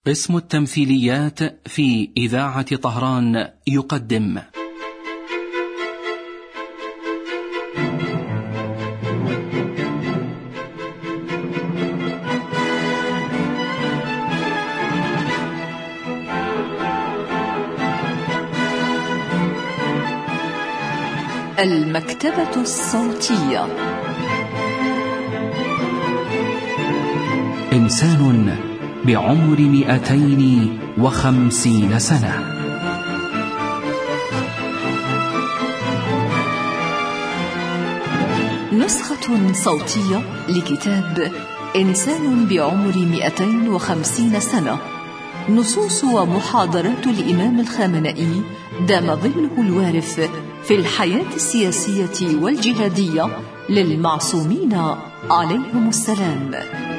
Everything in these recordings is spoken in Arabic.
قسم التمثيليات في إذاعة طهران يقدم المكتبة الصوتية. إنسان بعمر 250 سنة. نسخة صوتية لكتاب إنسان بعمر 250 سنة، نصوص ومحاضرات الإمام الخامنئي دام ظله الوارف في الحياة السياسية والجهادية للمعصومين عليهم السلام.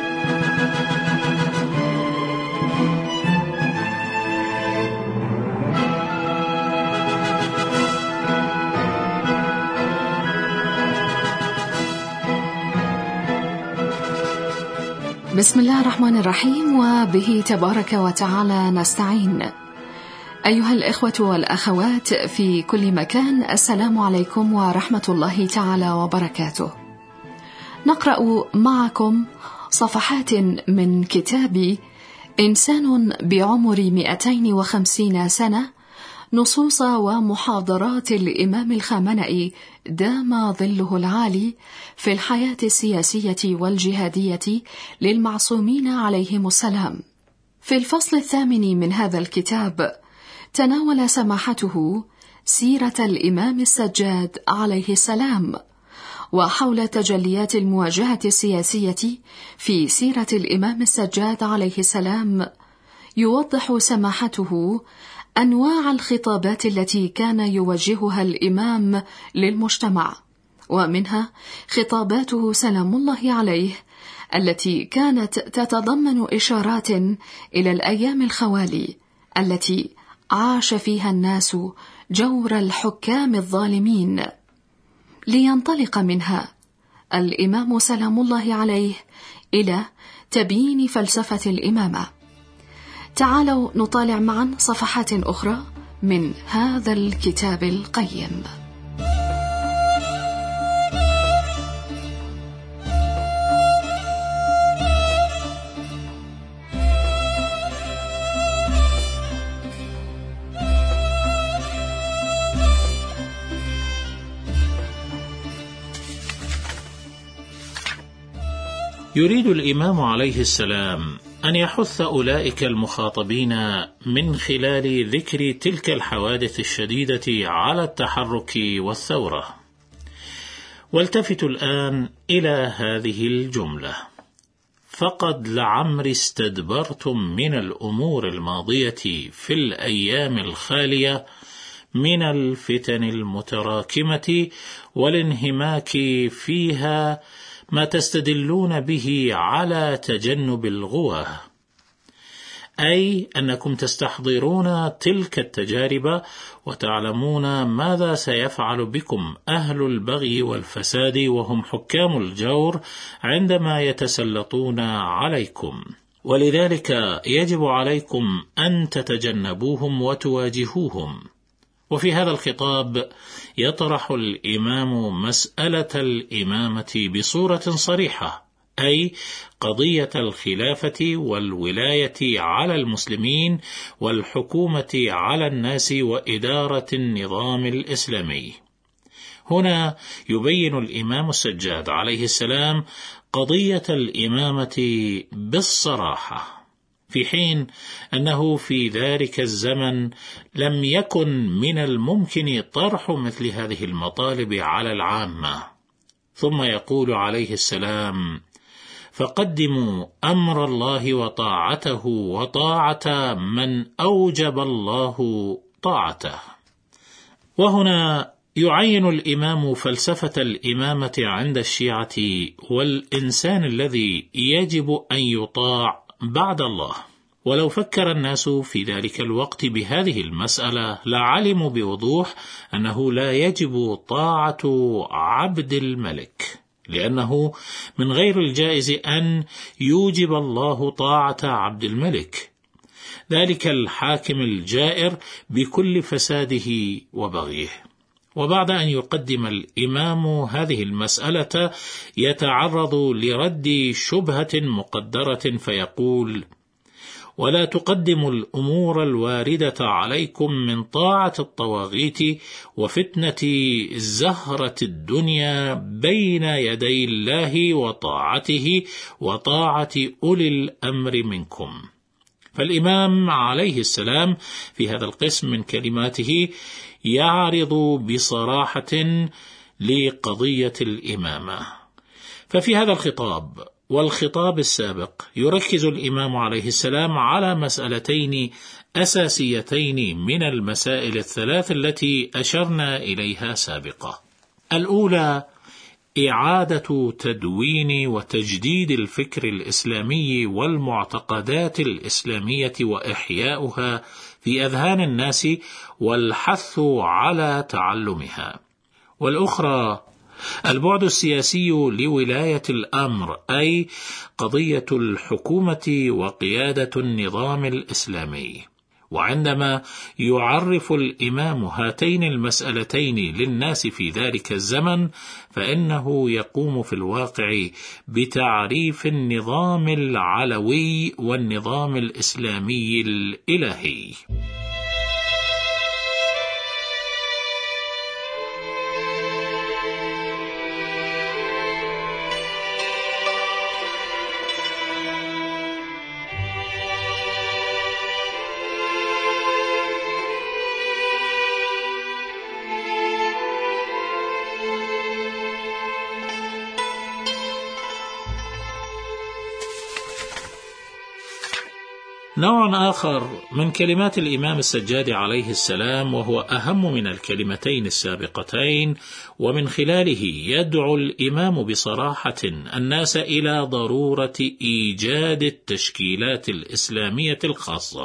بسم الله الرحمن الرحيم، وبه تبارك وتعالى نستعين. أيها الإخوة والأخوات في كل مكان، السلام عليكم ورحمة الله تعالى وبركاته. نقرأ معكم صفحات من كتاب إنسان بعمر 250 سنة، نصوص ومحاضرات الإمام الخامنئي دام ظله العالي في الحياة السياسية والجهادية للمعصومين عليهم السلام. في الفصل 8 من هذا الكتاب تناول سماحته سيرة الإمام السجاد عليه السلام، وحول تجليات المواجهة السياسية في سيرة الإمام السجاد عليه السلام يوضح سماحته أنواع الخطابات التي كان يوجهها الإمام للمجتمع، ومنها خطاباته سلام الله عليه التي كانت تتضمن إشارات إلى الأيام الخوالي التي عاش فيها الناس جور الحكام الظالمين. لينطلق منها الإمام سلام الله عليه إلى تبيين فلسفة الإمامة. تعالوا نطالع معا صفحات أخرى من هذا الكتاب القيم. يريد الإمام عليه السلام أن يحث أولئك المخاطبين من خلال ذكر تلك الحوادث الشديدة على التحرك والثورة. والتفتوا الآن إلى هذه الجملة: فقد لعمر استدبرتم من الأمور الماضية في الأيام الخالية من الفتن المتراكمة والانهماك فيها ما تستدلون به على تجنب الغوى، أي أنكم تستحضرون تلك التجارب وتعلمون ماذا سيفعل بكم أهل البغي والفساد وهم حكام الجور عندما يتسلطون عليكم، ولذلك يجب عليكم أن تتجنبوهم وتواجهوهم. وفي هذا الخطاب يطرح الإمام مسألة الإمامة بصورة صريحة، أي قضية الخلافة والولاية على المسلمين والحكومة على الناس وإدارة النظام الإسلامي. هنا يبين الإمام السجاد عليه السلام قضية الإمامة بالصراحة، في حين أنه في ذلك الزمن لم يكن من الممكن طرح مثل هذه المطالب على العامة. ثم يقول عليه السلام: فقدموا أمر الله وطاعته وطاعة من أوجب الله طاعته. وهنا يعين الإمام فلسفة الإمامة عند الشيعة والإنسان الذي يجب أن يطاع بعد الله. ولو فكر الناس في ذلك الوقت بهذه المسألة لعلموا بوضوح أنه لا يجب طاعة عبد الملك، لأنه من غير الجائز أن يوجب الله طاعة عبد الملك، ذلك الحاكم الجائر بكل فساده وبغيه. وبعد أن يقدم الإمام هذه المسألة يتعرض لرد شبهة مقدرة فيقول: ولا تقدموا الأمور الواردة عليكم من طاعة الطواغيت وفتنة زهرة الدنيا بين يدي الله وطاعته وطاعة أولي الأمر منكم. فالإمام عليه السلام في هذا القسم من كلماته يعرض بصراحة لقضية الإمامة. ففي هذا الخطاب والخطاب السابق يركز الإمام عليه السلام على مسألتين أساسيتين من المسائل الثلاث التي أشرنا إليها سابقا. الأولى إعادة تدوين وتجديد الفكر الإسلامي والمعتقدات الإسلامية وإحياؤها في أذهان الناس والحث على تعلمها. والأخرى البعد السياسي لولاية الأمر، أي قضية الحكومة وقيادة النظام الإسلامي. وعندما يعرف الإمام هاتين المسألتين للناس في ذلك الزمن فإنه يقوم في الواقع بتعريف النظام العلوي والنظام الإسلامي الإلهي. نوع آخر من كلمات الإمام السجاد عليه السلام، وهو أهم من الكلمتين السابقتين، ومن خلاله يدعو الإمام بصراحة الناس إلى ضرورة إيجاد التشكيلات الإسلامية الخاصة.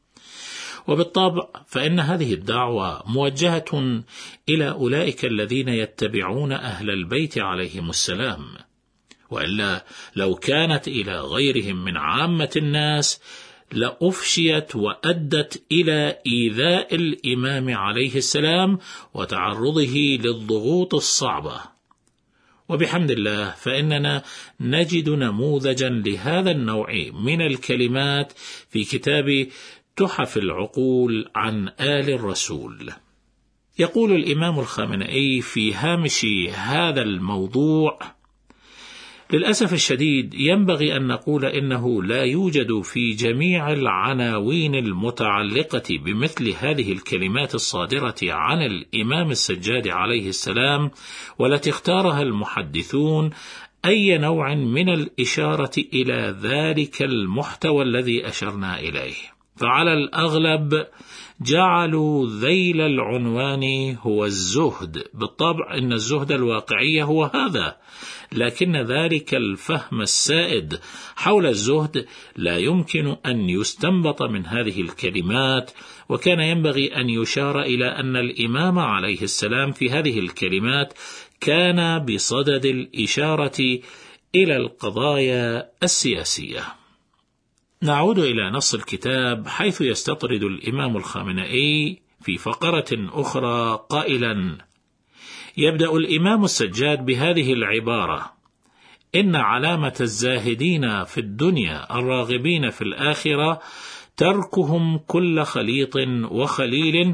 وبالطبع فإن هذه الدعوة موجهة إلى أولئك الذين يتبعون أهل البيت عليهم السلام، وإلا لو كانت إلى غيرهم من عامة الناس لأفشيت وأدت إلى إيذاء الإمام عليه السلام وتعرضه للضغوط الصعبة. وبحمد الله فإننا نجد نموذجا لهذا النوع من الكلمات في كتاب تحف العقول عن آل الرسول. يقول الإمام الخامنئي في هامش هذا الموضوع: للأسف الشديد ينبغي أن نقول إنه لا يوجد في جميع العناوين المتعلقة بمثل هذه الكلمات الصادرة عن الإمام السجاد عليه السلام والتي اختارها المحدثون أي نوع من الإشارة إلى ذلك المحتوى الذي أشرنا إليه، فعلى الأغلب جعلوا ذيل العنوان هو الزهد. بالطبع إن الزهد الواقعي هو هذا، لكن ذلك الفهم السائد حول الزهد لا يمكن أن يستنبط من هذه الكلمات. وكان ينبغي أن يشار إلى أن الإمام عليه السلام في هذه الكلمات كان بصدد الإشارة إلى القضايا السياسية. نعود إلى نص الكتاب، حيث يستطرد الإمام الخامنئي في فقرة أخرى قائلا: يبدأ الإمام السجاد بهذه العبارة: إن علامة الزاهدين في الدنيا الراغبين في الآخرة تركهم كل خليط وخليل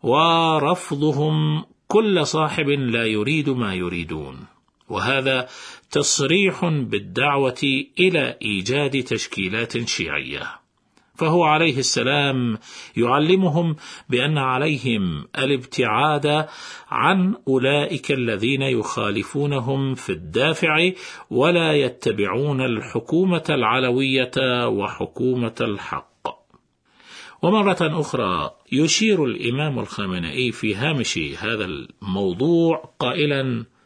ورفضهم كل صاحب لا يريد ما يريدون. وهذا تصريح بالدعوة إلى إيجاد تشكيلات شيعية. فهو عليه السلام يعلمهم بأن عليهم الابتعاد عن أولئك الذين يخالفونهم في الدافع ولا يتبعون الحكومة العلوية وحكومة الحق. ومرة أخرى يشير الإمام الخامنئي في هامش هذا الموضوع قائلا: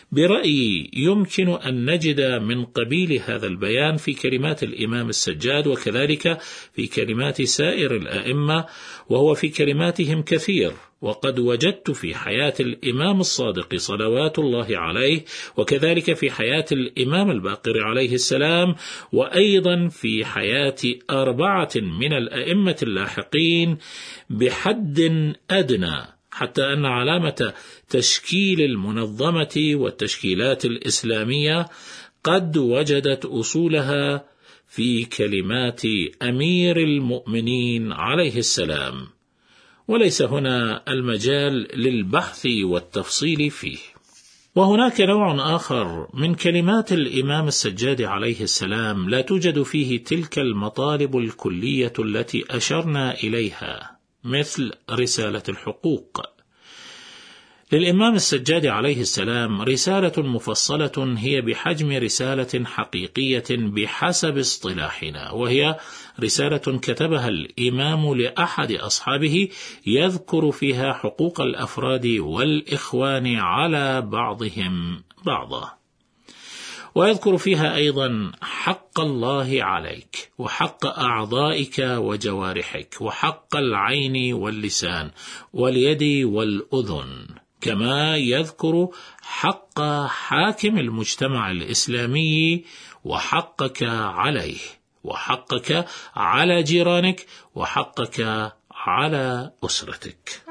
برأيي يمكن أن نجد من قبيل هذا البيان في كلمات الإمام السجاد، وكذلك في كلمات سائر الأئمة، وهو في كلماتهم كثير. وقد وجدت في حياة الإمام الصادق صلوات الله عليه، وكذلك في حياة الإمام الباقر عليه السلام، وأيضا في حياة 4 من الأئمة اللاحقين بحد أدنى، حتى أن علامة تشكيل المنظمة والتشكيلات الإسلامية قد وجدت أصولها في كلمات أمير المؤمنين عليه السلام، وليس هنا المجال للبحث والتفصيل فيه. وهناك نوع آخر من كلمات الإمام السجاد عليه السلام لا توجد فيه تلك المطالب الكلية التي أشرنا إليها، مثل رسالة الحقوق. للإمام السجاد عليه السلام رسالة مفصلة هي بحجم رسالة حقيقية بحسب اصطلاحنا، وهي رسالة كتبها الإمام لأحد أصحابه يذكر فيها حقوق الأفراد والإخوان على بعضهم بعضا، ويذكر فيها أيضا حق الله عليك، وحق أعضائك وجوارحك، وحق العين واللسان واليد والأذن، كما يذكر حق حاكم المجتمع الإسلامي وحقك عليه، وحقك على جيرانك، وحقك على أسرتك.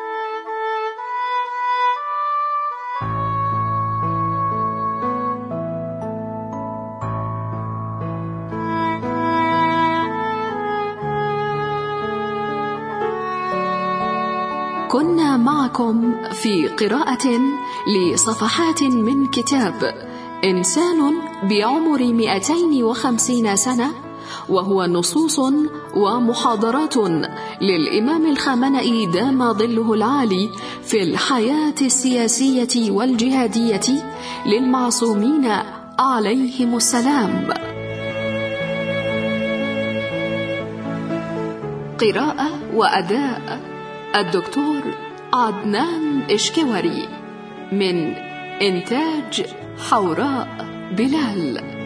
كنا معكم في قراءة لصفحات من كتاب إنسان بعمر 250 سنة، وهو نصوص ومحاضرات للإمام الخامنئي دام ظله العالي في الحياة السياسية والجهادية للمعصومين عليهم السلام. قراءة وأداء الدكتور عدنان إشكواري، من إنتاج حوراء بلال.